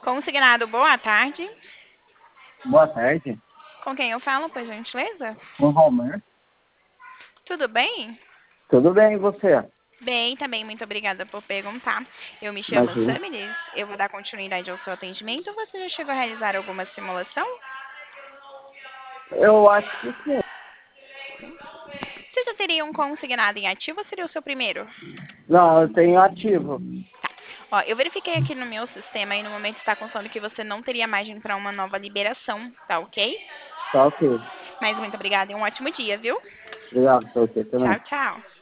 Consignado, boa tarde. Boa tarde. Com quem eu falo, por gentileza? Com o Valmir. Tudo bem? Tudo bem, e você? Bem, também, muito obrigada por perguntar. Eu me chamo Imagina. Samiris, eu vou dar continuidade ao seu atendimento. Você já chegou a realizar alguma simulação? Eu acho que sim. Você já teria um consignado em ativo ou seria o seu primeiro? Não, eu tenho ativo. Ó, eu verifiquei aqui no meu sistema e no momento está constando que você não teria margem para uma nova liberação, tá ok? Tá ok. Mas muito obrigada e um ótimo dia, viu? Obrigado pra você também. Tchau, tchau.